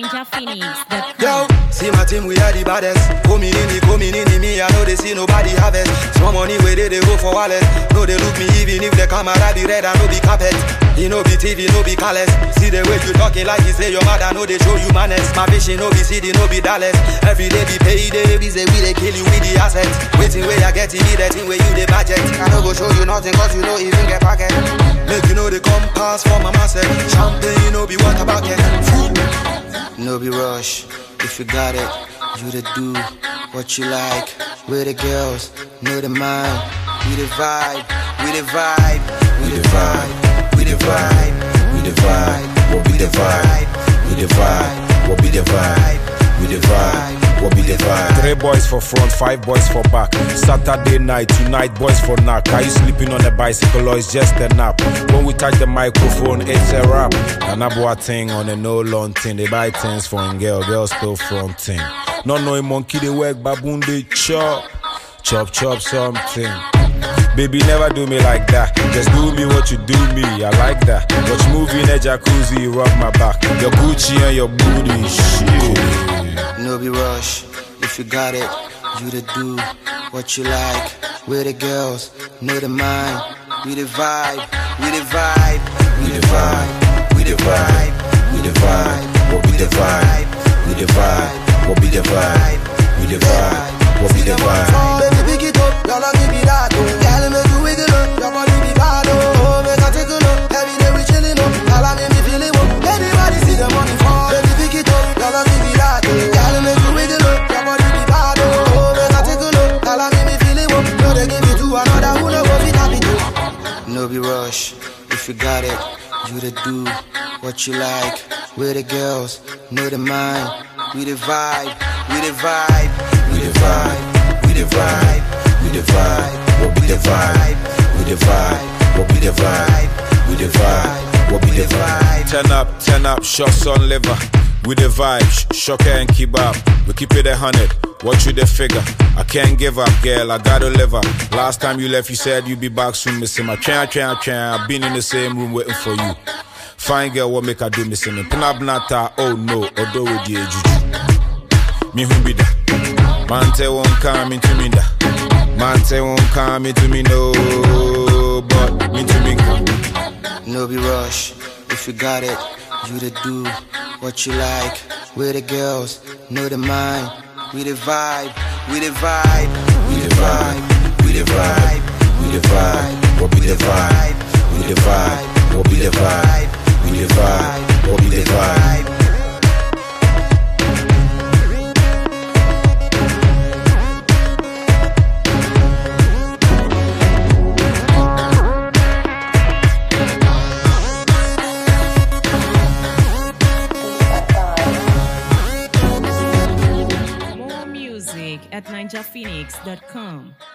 NinjaPhoenix.com. Yo, see my team, we are the baddest. Coming in, me, I know they see nobody harvest. Small money where they go for wallet. No, they look me even if the camera be red and no be carpet. You know be TV, no be callous. See the way you talking like you say your mother, know they show you manners. My vision, no be CD, no be Dallas. Every day be payday, we say we they kill you with the assets. Waiting where you get it, that thing where you the budget. I don't go show you nothing cause you know even get packet. Make you know they come pass for my master. Champagne, no be water bucket. No be rush, if you got it, you to do what you like. We're the girls, know the mind. We the vibe, we the vibe, we the vibe, we the vibe, we the vibe, what be the vibe, we the vibe, what be the vibe, we the vibe, what be the vibe. 3 boys for front, 5 boys for back. Saturday night, tonight boys for knock. Are you sleeping on a bicycle or it's just a nap? When we touch the microphone, it's a rap. And I bought a thing on a no long thing. They buy things for a girl, girls still fronting. Not knowing monkey they work, baboon they chop. Chop, chop something. Baby, never do me like that. Just do me what you do me, I like that. Watch movie in a jacuzzi, rub my back. Your Gucci and your booty, shit. No be rush, if you got it, you to do what you like. We're the girls, know the mind. We the vibe, we the vibe, we the vibe, we the vibe, we the vibe, what be the vibe, we the vibe, what be the vibe, we the vibe, what be the vibe. Baby, pick it up, y'all give me that. Girl, make you wiggle up, your body be bad. Oh, make I take a look, every day we chillin' up. Y'all make me feel it up, everybody see the money fall. Baby, pick it up, y'all give me that. Girl, make you wiggle up, your body be bad. Oh, make I take a look, y'all make me feel it up. No, they give it to another who know what it happen to. No be rush, if you got it, you to do what you like. We're the girls, know the mind. We the vibe, we the vibe, we the vibe, we the vibe, we the vibe, what be the vibe, we the vibe, what be the vibe, we the vibe, what be the vibe. 10 up, shots on liver. With the vibe, shocker and kebab. We keep it 100, watch you the figure. I can't give up, girl, I gotta live up. Last time you left, you said you'd be back soon, missing my train. I've been in the same room waiting for you. Fine girl, what make I do missing me? Pinabnata, oh no, although with the juju. Me who be da. Mante won't come into me da. Mante won't come into me no, but me to me come. No be rush, if you got it, you to do what you like. We're the girls, know the mind. We the vibe, we the vibe, we the vibe, we the vibe, we the vibe, what be the vibe, we the vibe, what be the vibe. We the vibe, what be the vibe? More music at NinjaPhoenix.com.